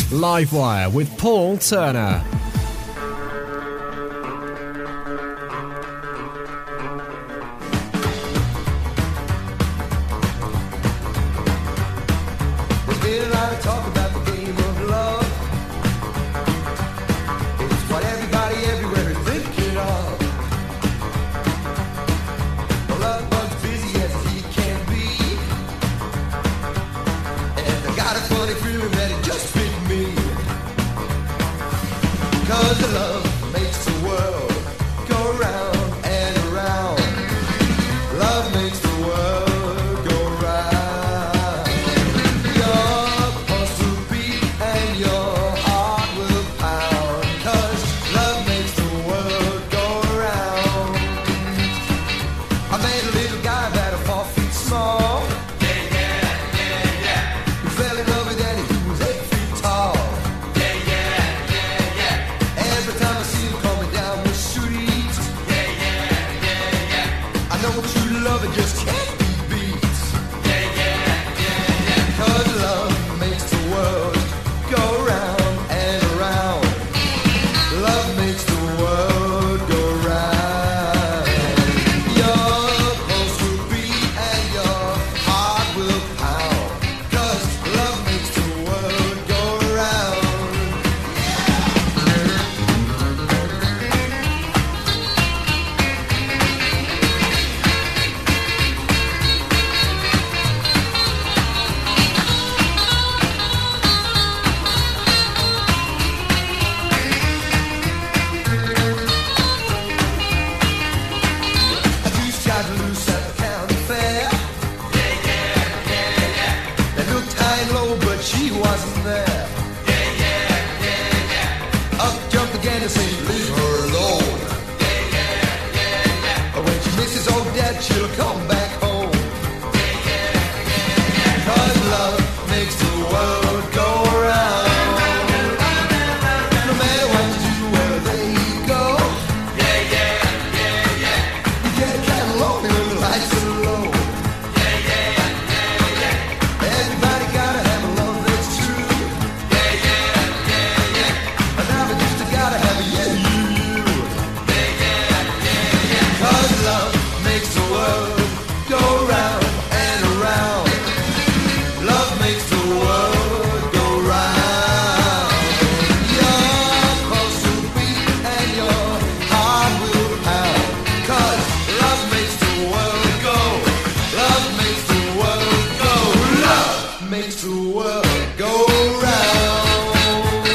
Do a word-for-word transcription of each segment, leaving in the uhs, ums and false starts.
Livewire with Paul Turner. There's been a lot of talk about the game of love. It's what everybody everywhere is thinking of. The love bug's busy as he can be, and I got a funny feeling that it just fit me. Cause the love makes the world go round and around. Love makes the world go round. Your pulse will beat and your heart will pound. Cause love makes the world go round. I met a little guy about a four feet small. Yeah, yeah, yeah, yeah. He fell in love with Danny, who was eight feet tall. Yeah, yeah, yeah, yeah. Every time I see him coming down the street, yeah, yeah, yeah, yeah. I know true love, it just can't be beat. Yeah, yeah, yeah, yeah. Cause love makes the world go round and around. Love makes the world go round. Your pulse will beat and your heart will pound. Cause love makes the world go round. A goose got loose at the county fair. Yeah, yeah, yeah, yeah. They looked high and low, but she wasn't there. Yeah, yeah, yeah, yeah. Up jumped the gander saying, leave her alone. Yeah, yeah, yeah, yeah. When she misses old dad, she'll come back home. Yeah, yeah, yeah, yeah. Cause love makes the world go round. No matter what you do, wherever you go. Yeah, yeah, yeah, yeah. You get kind of lonely when the lights are low. Yeah, yeah, yeah, yeah. Everybody gotta have a love that's true. Yeah, yeah, yeah, yeah. And I've just gotta have a yeah, you, you. Yeah, yeah, yeah, yeah. Cause love makes the world go round and around. Love makes the world go round. Your pulse will beat and your heart will pound. Cause love makes the world go. Love makes the world go. Love makes the world go round.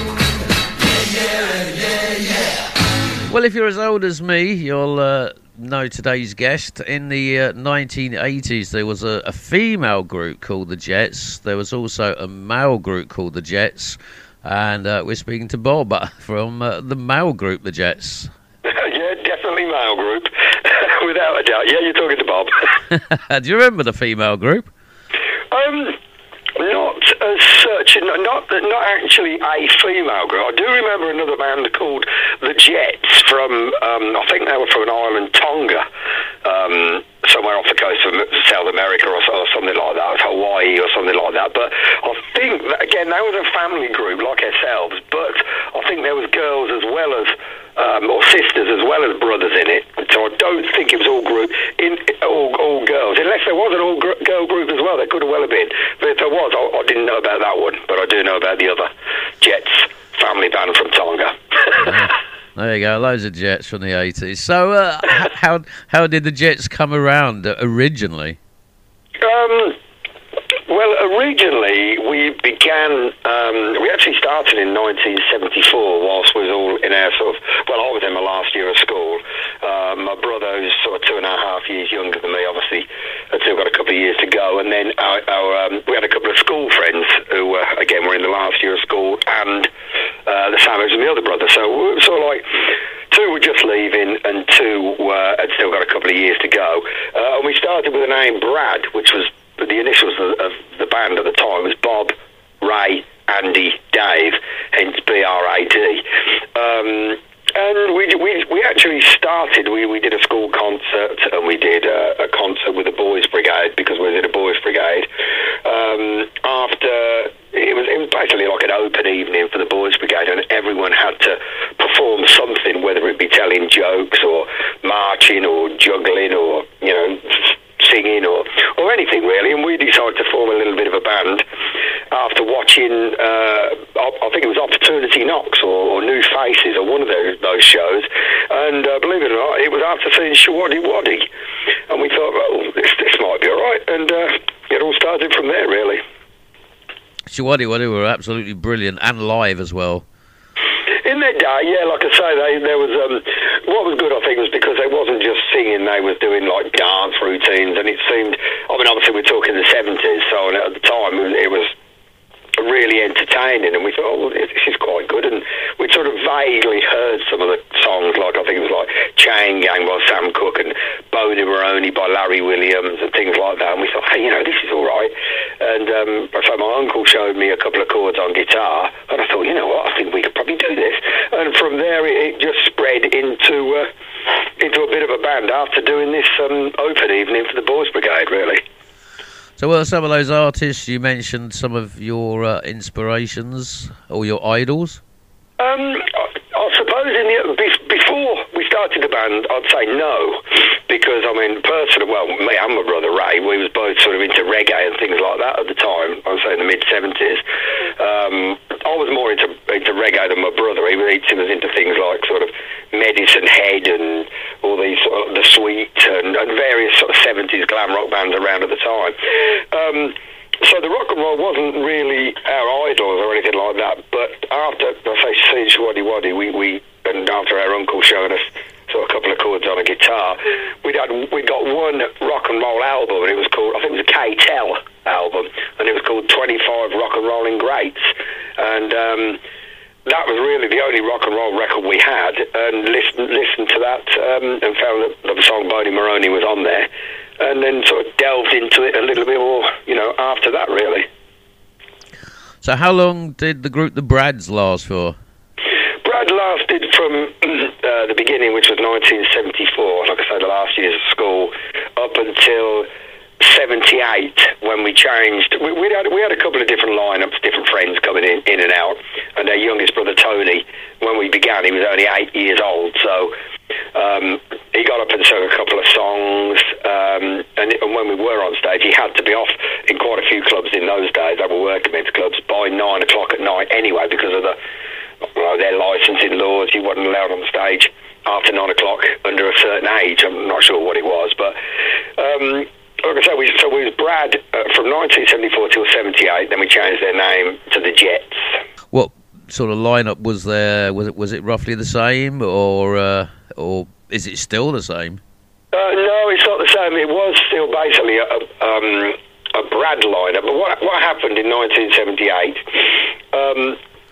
Yeah, yeah, yeah, yeah. Well, if you're as old as me, you'll uh, know today's guest. In the uh, nineteen eighties, there was a, a female group called the Jets. There was also a male group called the Jets. And uh, we're speaking to Bob from uh, the male group, the Jets. Yeah, definitely male group, without a doubt. Yeah, you're talking to Bob. Do you remember the female group? Um, not as such, not not actually a female group. I do remember another band called the Jets from, um, I think they were from an island, Tonga, um, somewhere off the coast of South America or, or something like that, Hawaii or something like that. But I think, that, again, they was a family group like ourselves, but I think there was girls as well as, um, or sisters as well as brothers in it. So I don't think it was all group, in all, all girls, unless there was an all-girl group as well. There could have well have been. But if there was, I, I didn't know about that one, but I do know about the other Jets family band from Tonga. There you go, loads of Jets from the eighties. So uh, h- how how did the Jets come around uh, originally? Um, well, originally we began, um, we actually started in nineteen seventy-four whilst we was all in our sort of, well, I was in my last year of school. Um, my brother, who's sort of two and a half years younger than me, obviously had still got a couple of years to go. And then our, our, um, we had a couple of school friends who, uh, again, were in the last year of school, and uh, the same as my other brother. So we were sort of like, two were just leaving and two uh, had still got a couple of years to go. Uh, and we started with the name Brad, which was the initials of, of the band at the time was Bob, Ray, Andy, Dave, hence B R A D. Um, and we, we we actually started, we, we did a school concert and we did a, a concert with the Boys Brigade because we was in a Boys Brigade. Um, after, it was, it was basically like an open evening for the Boys Brigade, and everyone had to perform something, whether it be telling jokes or marching or juggling or, you know, singing or, or anything really. And we decided to form a little bit of a band after watching, uh, I think it was Opportunity Knocks or, or New Faces or one of those, those shows. And uh, believe it or not, it was after seeing Shawaddy Waddy. And we thought, well, this, this might be all right. And uh, it all started from there, really. Shawaddy Waddy were absolutely brilliant and live as well. In that day, yeah, like I say, they, there was um, what was good, I think, was because they wasn't just singing; they was doing like dance routines, and it seemed. I mean, obviously, we're talking the seventies, so at the time it was really entertaining, and we thought, oh, well, this is quite good. And we sort of vaguely heard some of the songs, like I think it was like Chain Gang by Sam Cooke and Boney Maroney by Larry Williams and things like that. And we thought, hey, you know, this is all right. And um, so my uncle showed me a couple of chords on guitar, and I thought, you know what, I think we could probably do this. And from there, it, it just spread into uh, into a bit of a band after doing this um, open evening for the Boys Brigade, really. So what are some of those artists? You mentioned some of your uh, inspirations or your idols. Um, I, I suppose in the, before we started the band, I'd say no, because I mean, personally, well, me and my brother Ray, we was both sort of into reggae and things like that at the time. I would say in the mid seventies. Um, I was more into into reggae than my brother. He was, he was into things like sort of Medicine Head and all these sort of, the Sweet and, and various sort of seventies glam rock bands around at the time. Um, So the rock and roll wasn't really our idols or anything like that, but after, I say, seeing Shawaddy Waddy, we, we, and after our uncle showing us sort of a couple of chords on a guitar, we'd, had, we got one rock and roll album, and it was called, I think it was a K-Tel album, and it was called twenty-five Rock and Rolling Greats, and um, that was really the only rock and roll record we had, and listened, listened to that, um, and found that the song Boney Maroney was on there, and then sort of delved into it a little bit more, you know, after that, really. So how long did the group The Brads last for? Brad lasted from uh, the beginning, which was nineteen seventy-four, like I said, the last years of school, up until seventy-eight, when we changed. We, we, had, we had a couple of different lineups, different friends coming in, in and out, and our youngest brother, Tony, when we began, he was only eight years old, so um, he got up and sung a couple of songs, um, and, and when we were on stage, he had to be off in quite a few clubs in those days. They were working men's clubs by nine o'clock at night anyway, because of the well, their licensing laws. He wasn't allowed on stage after nine o'clock under a certain age. I'm not sure what it was, but um, like I said, we, so we was Brad uh, from nineteen seventy-four till seventy-eight. Then we changed their name to the Jets. What sort of lineup was there? Was it was it roughly the same, or uh, or is it still the same? Uh, no, it's not the same. It was still basically a, um, a Brad lineup. But what what happened in nineteen seventy-eight? Um,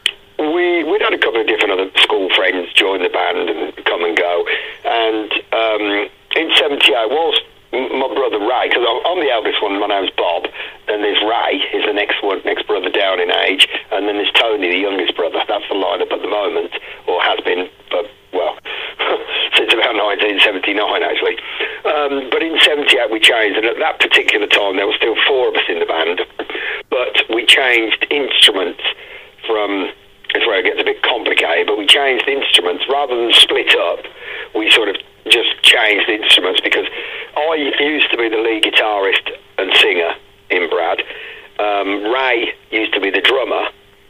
we we'd had a couple of different other school friends join the band and come and go. And um, in seventy-eight, whilst my brother Ray, because I'm, I'm the eldest one, my name's Bob, and there's Ray, is the next one, next brother down in age, and then there's Tony, the youngest brother. That's the lineup at the moment, or has been, but well, since about nineteen seventy-nine actually. Um, but in seventy-eight we changed, and at that particular time there were still four of us in the band, but we changed instruments from. It's where it gets a bit complicated, but we changed instruments rather than split up. We sort of just changed instruments because I used to be the lead guitarist and singer in Brad. Um, Ray used to be the drummer,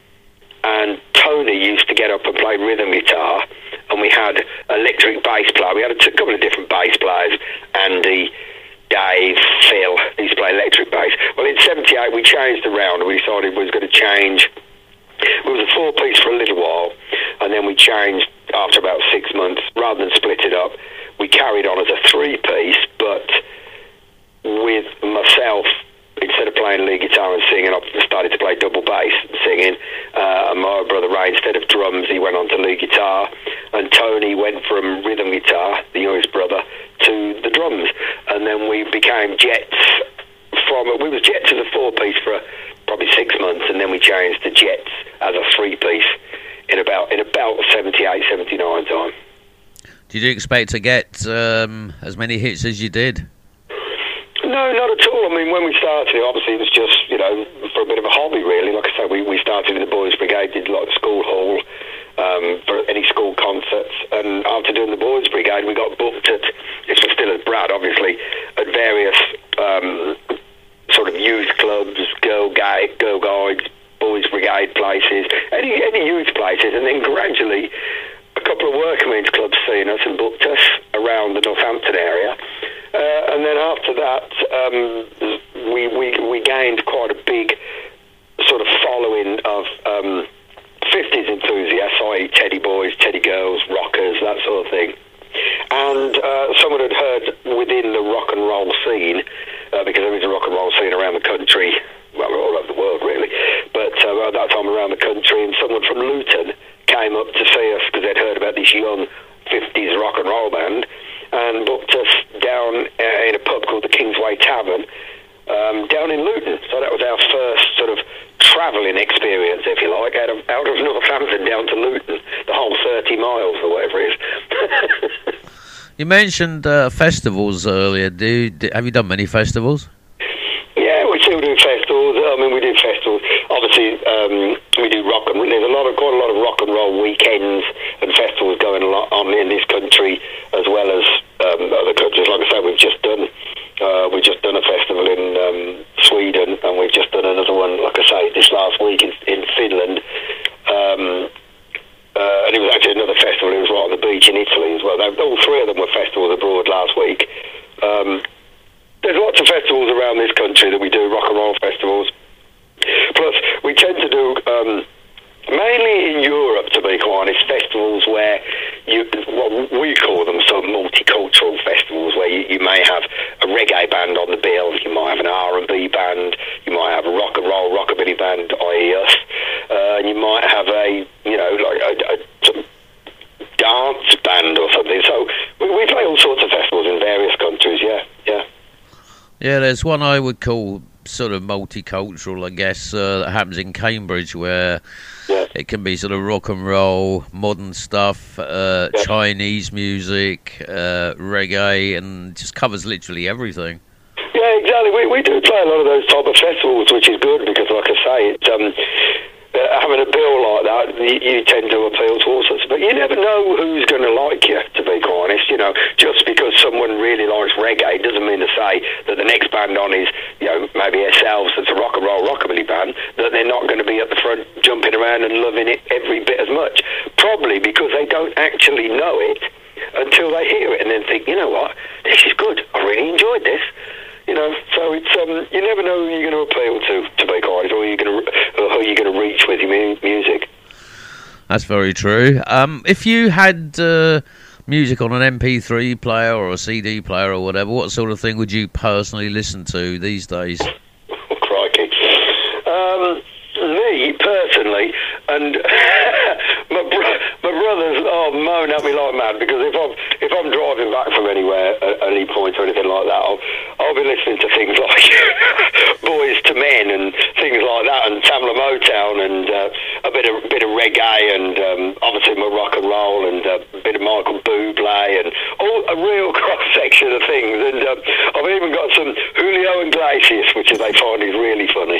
and Tony used to get up and play rhythm guitar, and we had electric bass player. We had a t- couple of different bass players, Andy, Dave, Phil, they used to play electric bass. Well, in seventy-eight we changed around, and we decided we was going to change. It was a four-piece for a little while, and then we changed after about six months. Rather than split it up, we carried on as a three-piece, but with myself, instead of playing lead guitar and singing, I started to play double bass and singing. Uh, and my brother Ray, instead of drums, he went on to lead guitar, and Tony went from rhythm guitar, the youngest brother, to the drums. And then we became Jets. From we was Jets as a four-piece for probably six months, and then we changed to Jets as a three-piece in about in about seventy-eight, seventy-nine time. Did you expect to get um, as many hits as you did? No, not at all. I mean, when we started, obviously it was just, you know, for a bit of a hobby, really. Like I said, we, we started in the Boys reggae places, any any youth places, and then gradually a couple of workmen's clubs seen us and booked us around the Northampton area. Uh, and then after that, um, we, we we gained quite a big sort of following of um, fifties enthusiasts, that is teddy boys, teddy girls, rockers, that sort of thing. And uh, someone had heard within the rock and roll scene, uh, because there is a rock and roll scene around the country, well, all over the world really, but uh, at that time around the country, and someone from Luton came up to see us because they'd heard about this young fifties rock and roll band, and booked us down uh, in a pub called the Kingsway Tavern, um, down in Luton. So that was our first sort of travelling experience, if you like, out of, out of Northampton down to Luton, the whole thirty miles or whatever it is. You mentioned uh, festivals earlier. Do, do have you done many festivals? Yeah, we still do festivals. I mean, we do festivals. Obviously, um, we do rock and there's a lot of quite a lot of rock and roll weekends and festivals going on in this country as well as um, other countries. Like I said, we've just done uh, we've just done a festival in um, Sweden, and we've just done another one, like I say, this last week in, in Finland. Um, Uh, and it was actually another festival. It was right on the beach in Italy as well. They, all three of them were festivals abroad last week. Um, there's lots of festivals around this country that we do, rock and roll festivals. Plus, we tend to do, um, mainly in Europe, to be quite honest, festivals where you, what we call them sort of multicultural festivals, where you, you may have a reggae band on the bill, you might have an R and B band, you might have a rock and roll rockabilly band, that is us, uh, and you might have a, you know, like a, a some dance band or something. So we, we play all sorts of festivals in various countries, yeah, yeah. Yeah, there's one I would call sort of multicultural, I guess, uh, that happens in Cambridge, where yeah. it can be sort of rock and roll, modern stuff, uh, yeah. Chinese music, uh, reggae, and just covers literally everything. Yeah, exactly. We we do play a lot of those type of festivals, which is good because, like I say, it's um, uh, having a bill like that, you, you tend to appeal to all sorts. But you never know who's going to like you, to be quite honest. You know, just because someone really likes reggae doesn't mean to say that the next band on is, you know, maybe ourselves, that's a rock and roll rockabilly band, that they're not going to be at the front jumping around and loving it every bit as much. Probably because they don't actually know it until they hear it and then think, you know what, this is good. I really enjoyed this. You know, so it's um, you never know who you're going to appeal to, to be quite honest, or you're going to, or who you're going to reach with your mu- music. That's very true. Um, if you had uh, music on an M P three player or a C D player or whatever, what sort of thing would you personally listen to these days? Oh, crikey. Um, me, personally, and my, bro- my brothers oh, moan at me like mad, because if I'm, if I'm driving back from anywhere at any point or anything like that, I'll, I'll be listening to things like Boys to Men and things like that, and Tamla Motown, and uh, a bit of bit of reggae, and um, obviously my rock and roll, and uh, a bit of Michael Bublé, and all a real cross section of things. And uh, I've even got some Julio Iglesias, which they find is really funny.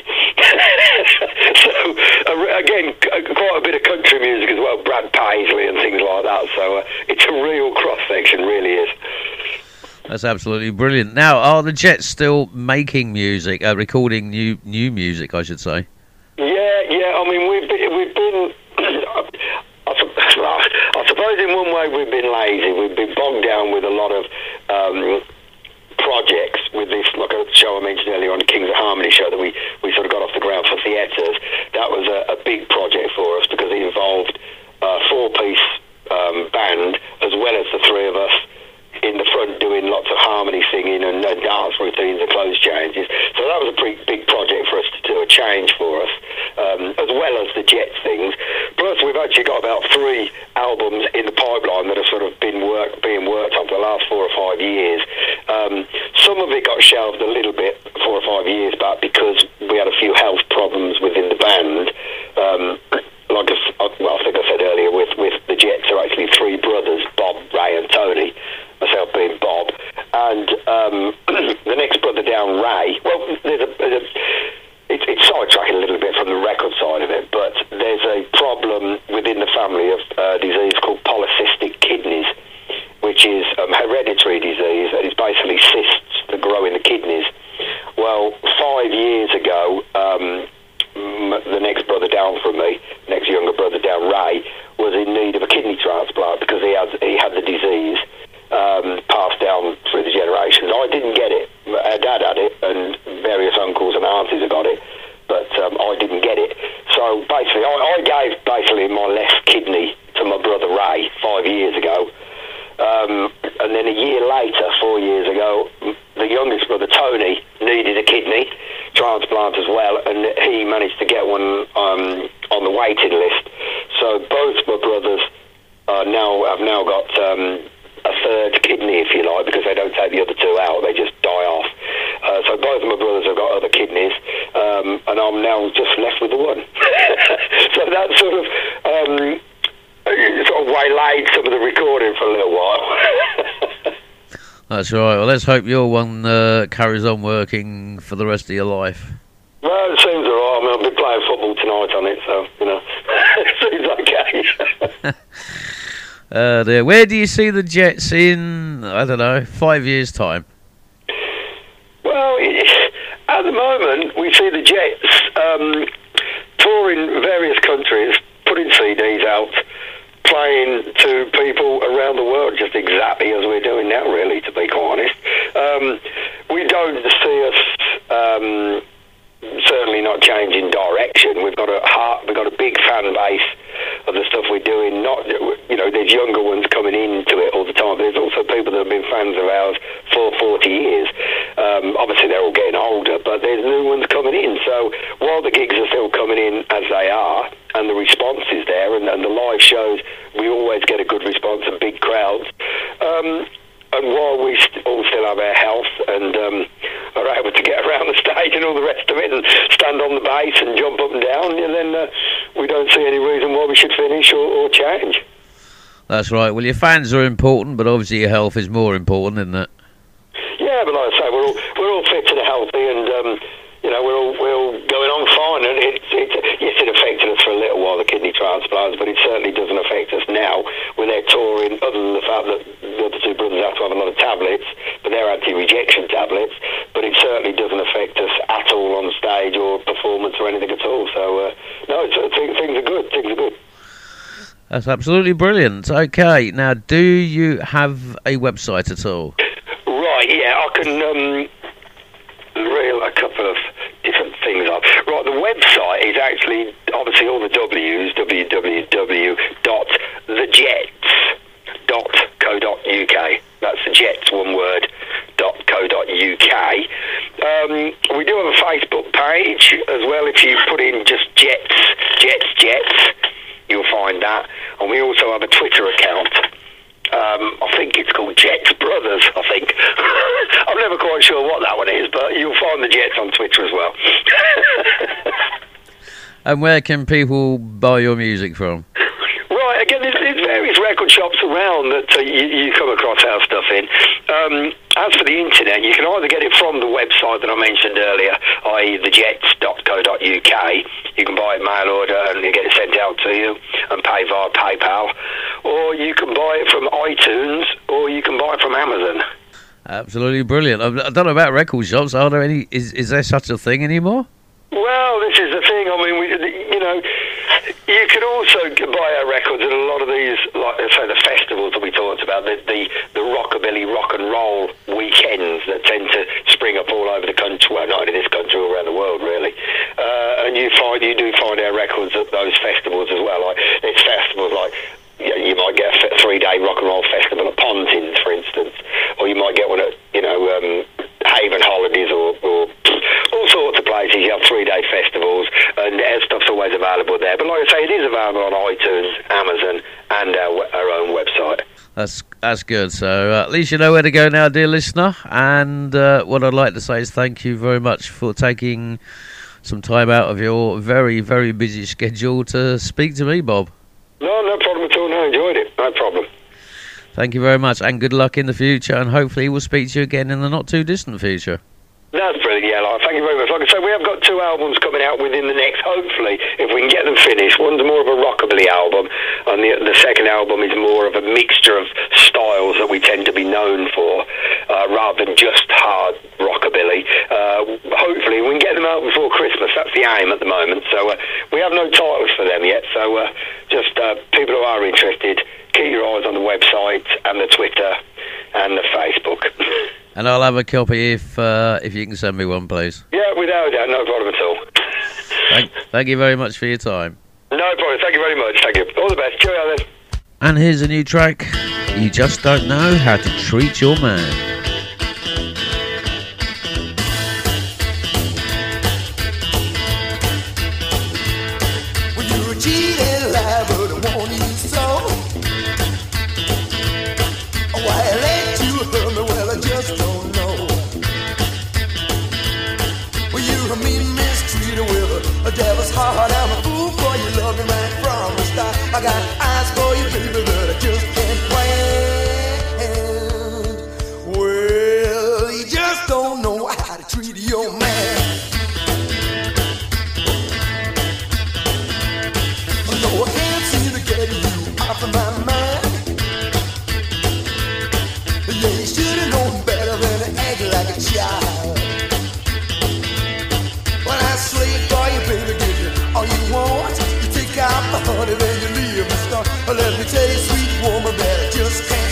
So uh, again, quite a bit of country music as well, Brad Paisley and things like that. So uh, it's a real cross section, really is. That's absolutely brilliant. Now, are the Jets still making music, uh, recording new new music, I should say? Yeah, yeah. I mean, we've been, we've been. I, I suppose in one way we've been lazy. We've been bogged down with a lot of um, projects with this, like a show I mentioned earlier on, the Kings of Harmony show that we, we sort of got off the ground for theatres. That was a, a big project for us because it involved a four-piece um, band as well as the three of us in the front doing lots of harmony singing and uh, dance routines and clothes changes. So that was a pretty big project for us to do, a change for us, um, as well as the Jets things. Plus, we've actually got about three albums in the pipeline that have sort of been work, being worked on for the last four or five years. Um, some of it got shelved a little bit four or five years back because we had a few health problems within the band. Um, like I, well, I think I said earlier, with, with the Jets are actually three brothers, Bob, Ray and Tony, myself being Bob, and um, the next brother down, Ray, well, there's a, there's a it's, it's sidetracking a little bit from the record side of it, but there's a problem within the family of a disease called polycystic kidneys, which is um, hereditary disease, and it's basically cysts that grow in the kidneys. Well, five years ago, um, the next brother down, down from me, next younger brother down, Ray, was in need of a kidney transplant because he had he had the disease um, passed down through the generations. I didn't get it. Our dad had it, and various uncles and aunties have got it, but um, I didn't get it. So basically, I, I gave basically my left kidney to my brother Ray five years ago. Um, and then a year later, four years ago, the youngest brother, Tony, needed a kidney transplant as well, and he managed to get one um, on the waiting list. So both my brothers are now have now got um, a third kidney, if you like, because they don't take the other two out, they just die off. Uh, so both of my brothers have got other kidneys, um, and I'm now just left with the one. So that sort of... Um, sort of waylaid some of the recording for a little while. That's right. Well, let's hope your one uh, carries on working for the rest of your life. Well, it seems alright. I mean, I'll be playing football tonight on it, so, you know, it seems okay. uh, there. Where do you see the Jets in, I don't know, five years' time? Well, it, at the moment, we see the Jets um, touring various countries, putting C Ds out, playing to people around the world, just exactly as we're doing now, really, to be quite honest. Um, we don't see us um, certainly not changing direction. We've got a heart, we've got a big fan base of the stuff we're doing. Not, you know, there's younger ones coming into it all the time, but there's also people that have been fans of ours for forty years. Um, obviously, they're all getting older, but there's new ones coming in. So while the gigs are still coming in as they are, and the response is there, and, and the live shows, we always get a good response and big crowds. Um, and while we st- all still have our health and um, are able to get around the stage and all the rest of it and stand on the bass and jump up and down, and then uh, we don't see any reason why we should finish or, or change. That's right. Well, your fans are important, but obviously your health is more important, isn't it? Yeah, but like I say, we're all, we're all fit and healthy, and um, you know, we're all, we're all going on fine. And it, it, yes, it affected us for a little while, the kidney transplants, but it certainly doesn't affect us now when they're touring, other than the fact that the other two brothers have to have a lot of tablets, but they're anti-rejection tablets, but it certainly doesn't affect us at all on stage or performance or anything at all. So, uh, no, it's, uh, things, things are good, things are good. That's absolutely brilliant. Okay, now, do you have a website at all? Right, yeah, I can um, reel a couple of different things up. Right, the website is actually, obviously, all the W's, w w w dot the jets dot co dot u k. That's the Jets, one word, dot co dot u k. Um, we do have a Facebook page as well. If you put in just Jets, Jets, Jets, you'll find that. And we also have a Twitter account. Um, I think it's called Jets Brothers, I think. I'm never quite sure what that one is, but you'll find the Jets on Twitter as well. And where can people buy your music from? Right, again, there's, there's various record shops around that uh, you, you come across our stuff in. Um, as for the internet, you can either get it from the website that I mentioned earlier, that is the jets dot co dot u k. You can buy it mail order and you get it sent out to you and pay via PayPal. Or you can buy it from iTunes, or you can buy it from Amazon. Absolutely brilliant. I don't know about record shops. Are there any? Is is there such a thing anymore? Well, this is the thing. I mean, we, you know, you can also buy our records at a lot of these, like say, the festivals that we talked about, the, the the rockabilly rock and roll weekends that tend to spring up all over the country. Well, not in this country, all around the world, really. Uh, and you find you do find our records at those festivals as well. Like it's festivals like. You might get a three-day rock and roll festival at Pontins, for instance, or you might get one at, you know, um, Haven Holidays or, or all sorts of places. You have three-day festivals, and our stuff's always available there. But like I say, it is available on iTunes, Amazon, and our, our own website. That's that's good. So uh, at least you know where to go now, dear listener. And uh, what I'd like to say is thank you very much for taking some time out of your very, very busy schedule to speak to me, Bob. No, no problem at all. No, I enjoyed it. No problem. Thank you very much, and good luck in the future, and hopefully we'll speak to you again in the not-too-distant future. That's brilliant, yeah. Like, thank you very much. Like I say, we have got two albums coming out within the next, hopefully, if we can get them finished. One's more of a rockabilly album, and the, the second album is more of a mixture of styles that we tend to be known for, uh, rather than just hard rockabilly. Uh, hopefully, we can get them out before Christmas. That's the aim at the moment. So uh, we have no titles for them yet, so uh, just uh, people who are interested, keep your eyes on the website and the Twitter and the Facebook. And I'll have a copy if uh, if you can send me one, please. Yeah, without a doubt, no problem at all. Thank, thank you very much for your time. No problem, thank you very much, thank you. All the best, cheerio then. And here's a new track, You Just Don't Know How to Treat Your Man. Heart, I'm a fool for you, love me right from the start. I got eyes for you, baby, that I just can't stand. Well, you just don't know how to treat your man. No, I can't seem to get you off of my mind. Yeah, you should've known better than to act like a child. When I slave for you, baby, give you all you want. You take out my honey, then you leave me star. Let me tell you, sweet woman, that I just can't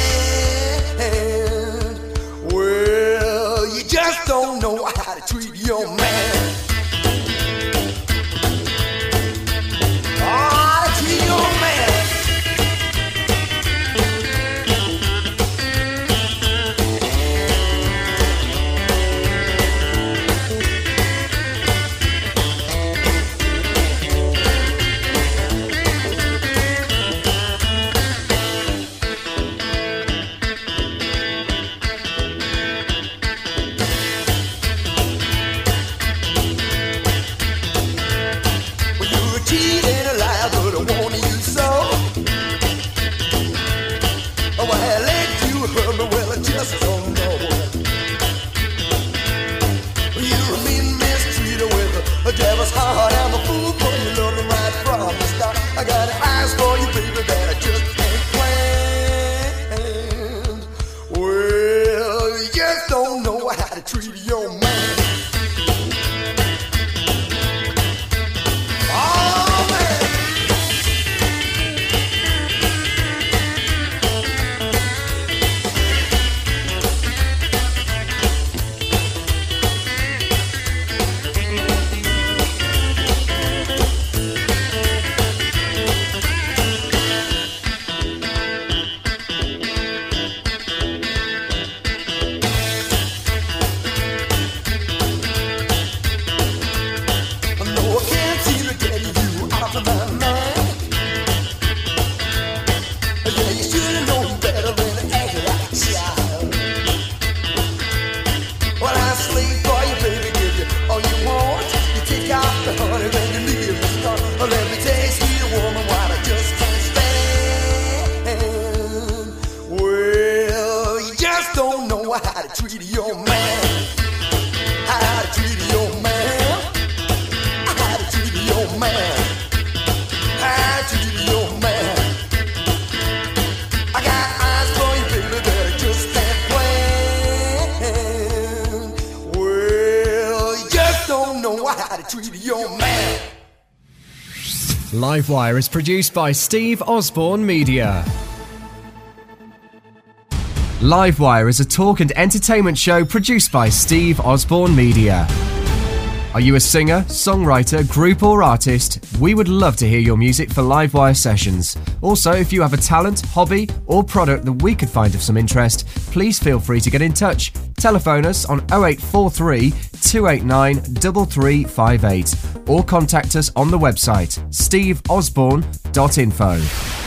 stand. Well, you just don't know how to treat your man. How to treat your man. Heart, I'm a fool for you, love me right from the start. I got eyes for you, baby, that I just can't stand. Well, you just don't know how to treat your man. Oh, man. How to treat your man. How to treat your man. How to treat your man. How to treat your man. I got eyes for you, baby, that I just can't stand. Well, you just don't know how to treat your man. Livewire is produced by Steve Osborne Media. Livewire is a talk and entertainment show produced by Steve Osborne Media. Are you a singer, songwriter, group or artist? We would love to hear your music for Livewire sessions. Also, if you have a talent, hobby or product that we could find of some interest, please feel free to get in touch. Telephone us on oh eight four three, two eight nine, three three five eight or contact us on the website steve osborne dot info.